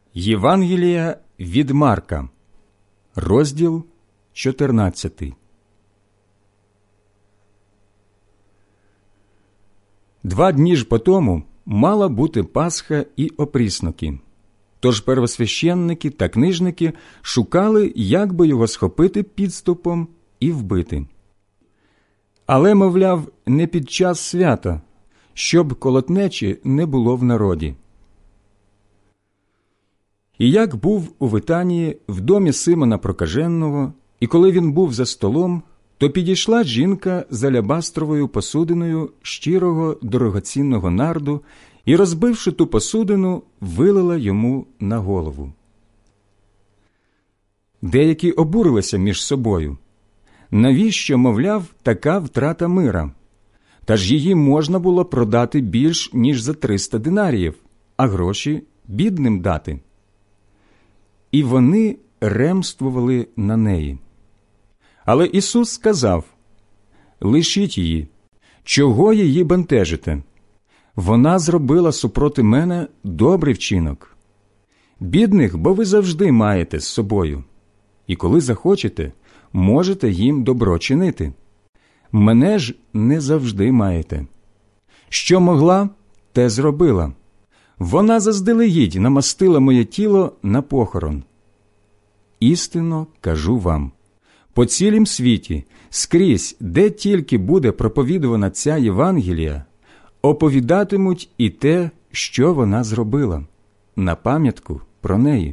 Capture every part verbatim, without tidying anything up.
Євангелія від Марка, розділ чотирнадцятий. Два дні ж потому мала бути Пасха і опрісноки. Тож первосвященники та книжники шукали, як би його схопити підступом і вбити. Але, мовляв, не під час свята, щоб колотнечі не було в народі. І як був у Витанії в домі Симона Прокаженого, і коли він був за столом, то підійшла жінка з алябастровою посудиною щирого дорогоцінного нарду і, розбивши ту посудину, вилила йому на голову. Деякі обурилися між собою. Навіщо, мовляв, така втрата мира? Та ж її можна було продати більш, ніж за триста динаріїв, а гроші бідним дати. І вони ремствували на неї. Але Ісус сказав: «Лишіть її, чого її бентежите? Вона зробила супроти мене добрий вчинок. Бідних, бо ви завжди маєте з собою, і коли захочете, можете їм добро чинити. Мене ж не завжди маєте. Що могла, те зробила. Вона заздалегідь намастила моє тіло на похорон. Істинно кажу вам, по цілім світі, скрізь, де тільки буде проповідувана ця Євангелія, оповідатимуть і те, що вона зробила, на пам'ятку про неї».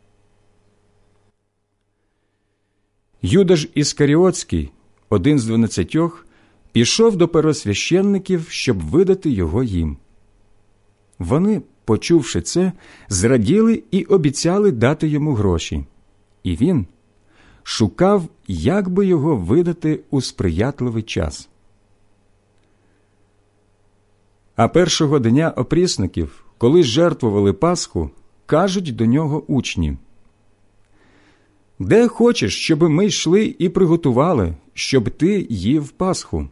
Юда ж Іскаріотський, один з дванадцятьох, пішов до первосвященників, щоб видати його їм. Вони, почувши це, зраділи і обіцяли дати йому гроші. І він шукав, як би його видати у сприятливий час. А першого дня опрісників, коли жертвували Пасху, кажуть до нього учні: «Де хочеш, щоб ми йшли і приготували, щоб ти їв Пасху?»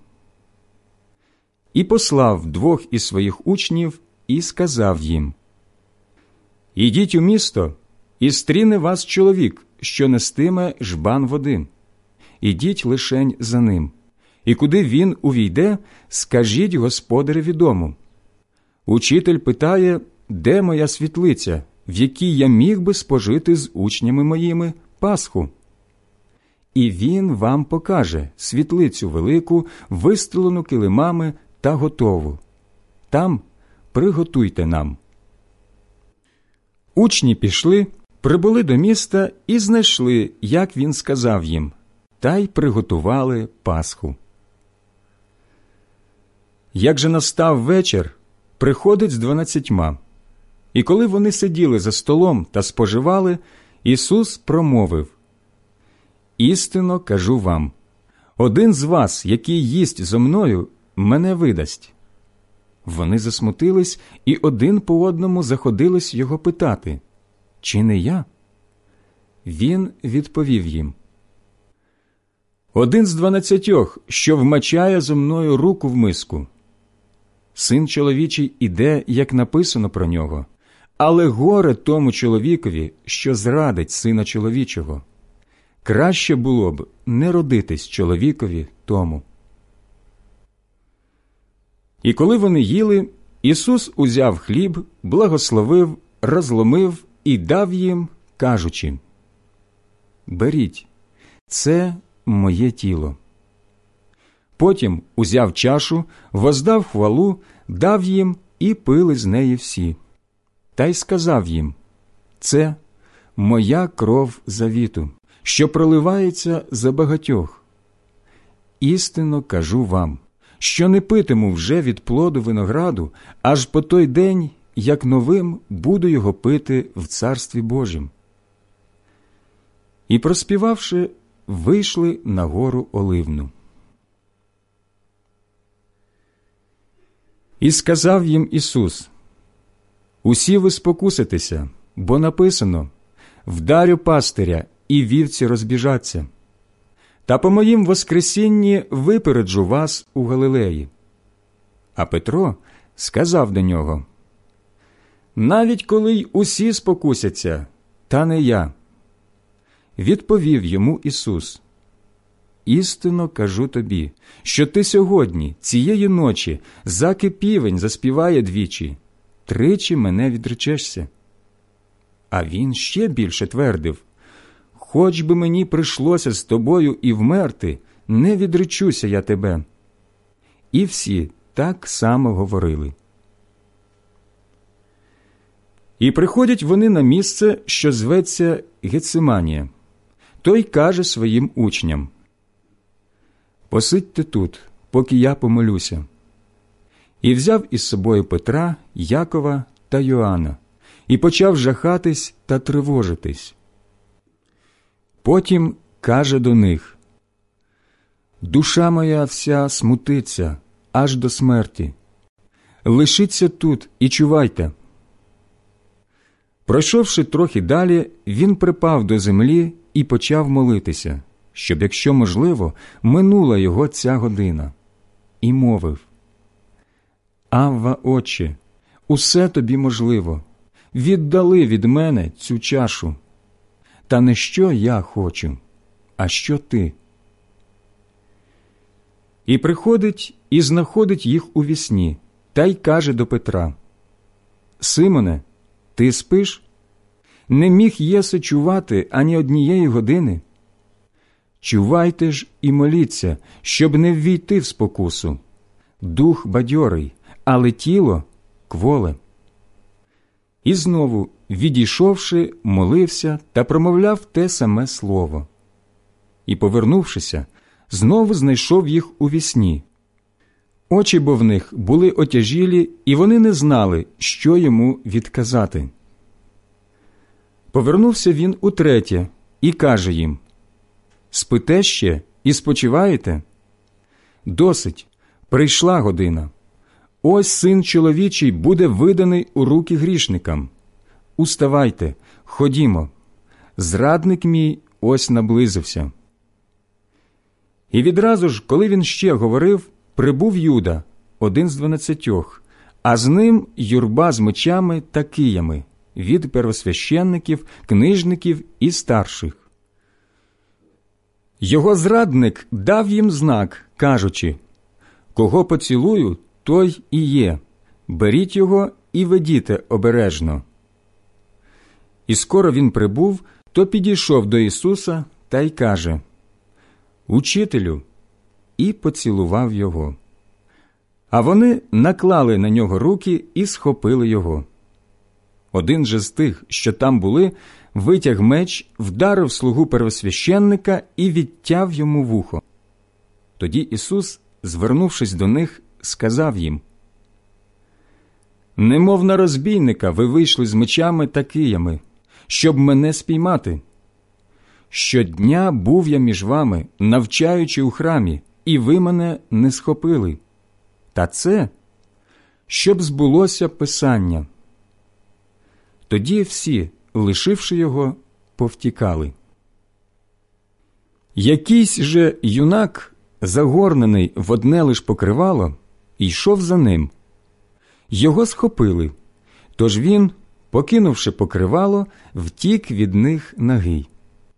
І послав двох із своїх учнів і сказав їм: «Ідіть у місто, і стріне вас чоловік, що нестиме жбан води. Ідіть лишень за ним, і куди він увійде, скажіть господареві дому: Учитель питає, де моя світлиця, в якій я міг би спожити з учнями моїми Пасху? І він вам покаже світлицю велику, вистелену килимами та готову. Там приготуйте нам». Учні пішли, прибули до міста і знайшли, як він сказав їм, та й приготували Пасху. Як же настав вечір, приходить з дванадцятьма. І коли вони сиділи за столом та споживали, Ісус промовив: «Істинно кажу вам, один з вас, який їсть зо мною, мене видасть». Вони засмутились і один по одному заходились його питати: «Чи не я?» Він відповів їм: «Один з дванадцятьох, що вмачає зо мною руку в миску. Син чоловічий іде, як написано про нього, але горе тому чоловікові, що зрадить Сина чоловічого. Краще було б не родитись чоловікові тому». І коли вони їли, Ісус узяв хліб, благословив, розломив і дав їм, кажучи: «Беріть, це моє тіло». Потім узяв чашу, воздав хвалу, дав їм, і пили з неї всі. Та й сказав їм: «Це моя кров завіту, що проливається за багатьох. Істинно кажу вам, що не питиму вже від плоду винограду, аж по той день, як новим буду його пити в Царстві Божім». І, проспівавши, вийшли на гору Оливну. І сказав їм Ісус: «Усі ви спокуситеся, бо написано: вдарю пастиря, і вівці розбіжаться. Та по моїм воскресінні випереджу вас у Галилеї». А Петро сказав до нього: навіть коли й усі спокусяться, та не я. Відповів йому Ісус: істинно кажу тобі, що ти сьогодні, цієї ночі, заки півень заспіває двічі, тричі мене відречешся. А він ще більше твердив: хоч би мені прийшлося з тобою і вмерти, не відречуся я тебе. І всі так само говорили. І приходять вони на місце, що зветься Гециманія. Той каже своїм учням: посидьте тут, поки я помолюся. І взяв із собою Петра, Якова та Йоанна, і почав жахатись та тривожитись. Потім каже до них: душа моя вся смутиться аж до смерті. Лишіться тут і чувайте. Пройшовши трохи далі, він припав до землі і почав молитися, щоб, якщо можливо, минула його ця година. І мовив: Авва, Отче, усе тобі можливо, віддали від мене цю чашу. Та не що я хочу, а що ти. І приходить і знаходить їх у вісні, та й каже до Петра: Симоне, ти спиш? Не міг єси чувати ані однієї години? Чувайте ж і моліться, щоб не ввійти в спокусу. Дух бадьорий, але тіло кволе. І знову, відійшовши, молився та промовляв те саме слово. І, повернувшися, знову знайшов їх у вісні. Очі бо в них були отяжілі, і вони не знали, що йому відказати. Повернувся він утретє і каже їм: спите ще і спочиваєте? Досить, прийшла година. Ось Син чоловічий буде виданий у руки грішникам. Уставайте, ходімо, зрадник мій ось наблизився. І відразу ж, коли він ще говорив, прибув Юда, один з дванадцятьох, а з ним юрба з мечами та киями від первосвященників, книжників і старших. Його зрадник дав їм знак, кажучи: кого поцілую, той і є, беріть його і ведіте обережно. І скоро він прибув, то підійшов до Ісуса та й каже: Учителю, і поцілував його. А вони наклали на нього руки і схопили його. Один же з тих, що там були, витяг меч, вдарив слугу первосвященника і відтяв йому вухо. Тоді Ісус, звернувшись до них, сказав їм: «Немов на розбійника ви вийшли з мечами та киями, щоб мене спіймати. Щодня був я між вами, навчаючи у храмі, і ви мене не схопили. Та це, щоб збулося Писання». Тоді всі, лишивши його, повтікали. Якийсь же юнак, загорнений в одне лиш покривало, йшов за ним. Його схопили, тож він, покинувши покривало, втік від них нагий.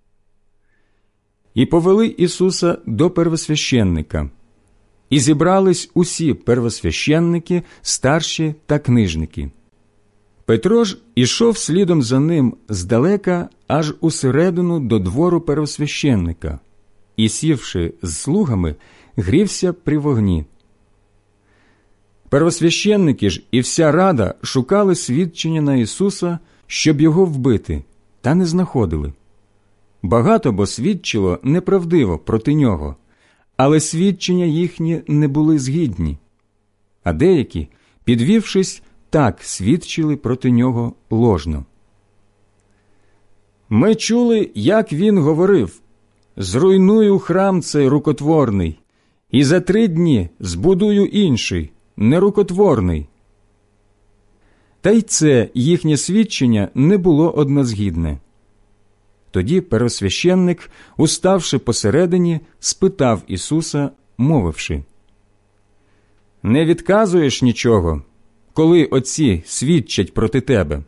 І повели Ісуса до первосвященника. І зібрались усі первосвященники, старші та книжники. Петро ж ішов слідом за ним здалека аж усередину до двору первосвященника і, сівши з слугами, грівся при вогні. Первосвященники ж і вся рада шукали свідчення на Ісуса, щоб його вбити, та не знаходили. Багато бо свідчило неправдиво проти нього, але свідчення їхні не були згідні. А деякі, підвівшись, так свідчили проти нього ложно. «Ми чули, як він говорив: зруйную храм цей рукотворний, і за три дні збудую інший, нерукотворний». Та й це їхнє свідчення не було однозгідне. Тоді первосвященник, уставши посередині, спитав Ісуса, мовивши: «Не відказуєш нічого? коли отці свідчать проти тебе?»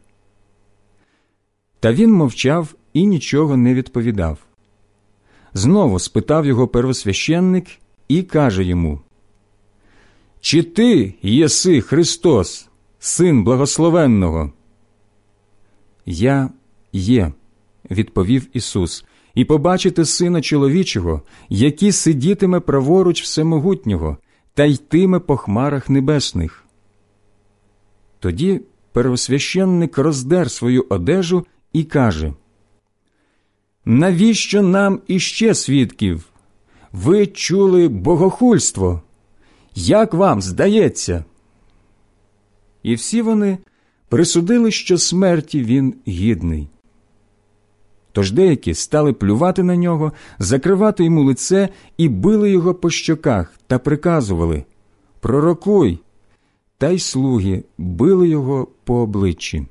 Та він мовчав і нічого не відповідав. Знову спитав його первосвященник і каже йому: «Чи ти єси Христос, Син Благословенного?» «Я є», – відповів Ісус, «і побачите Сина Чоловічого, який сидітиме праворуч Всемогутнього та йтиме по хмарах небесних». Тоді первосвященник роздер свою одежу і каже: «Навіщо нам іще свідків? Ви чули богохульство. Як вам здається?» І всі вони присудили, що смерті він гідний. Тож деякі стали плювати на нього, закривати йому лице і били його по щоках та приказували: «Пророкуй!» Та й слуги били його по обличчі.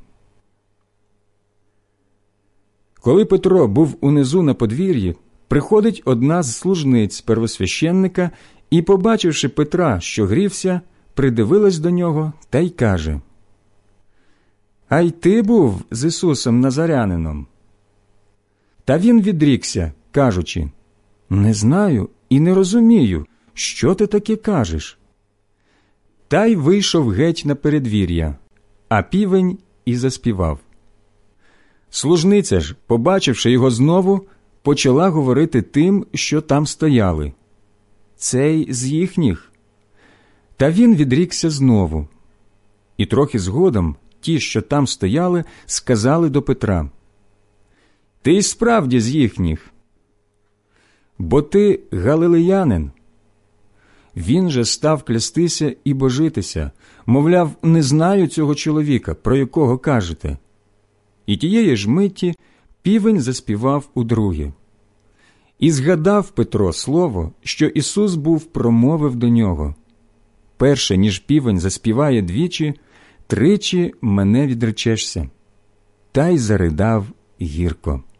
Коли Петро був унизу на подвір'ї, приходить одна з служниць первосвященника і, побачивши Петра, що грівся, придивилась до нього та й каже: «А й ти був з Ісусом Назарянином?» Та він відрікся, кажучи: «Не знаю і не розумію, що ти таке кажеш». Та й вийшов геть на передвір'я, а півень і заспівав. Служниця ж, побачивши його знову, почала говорити тим, що там стояли: «Цей з їхніх». Та він відрікся знову. І трохи згодом ті, що там стояли, сказали до Петра: «Ти й справді з їхніх, бо ти галилеянин». Він же став клястися і божитися, мовляв, не знаю цього чоловіка, про якого кажете. І тієї ж миті півень заспівав удруге. І згадав Петро слово, що Ісус був промовив до нього: «Перше, ніж півень заспіває двічі, тричі мене відречешся». Та й заридав гірко.